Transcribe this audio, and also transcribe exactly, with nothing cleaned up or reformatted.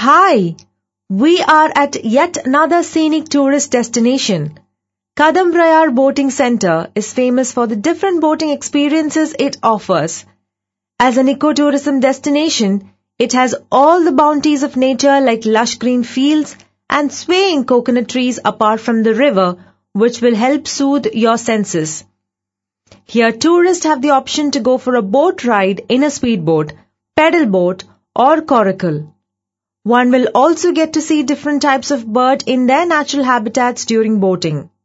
Hi, we are at yet another scenic tourist destination. Kadamprayar Boating Centre is famous for the different boating experiences it offers. As an ecotourism destination, it has all the bounties of nature like lush green fields and swaying coconut trees apart from the river, which will help soothe your senses. Here, tourists have the option to go for a boat ride in a speedboat, pedal boat, or coracle. One will also get to see different types of bird in their natural habitats during boating.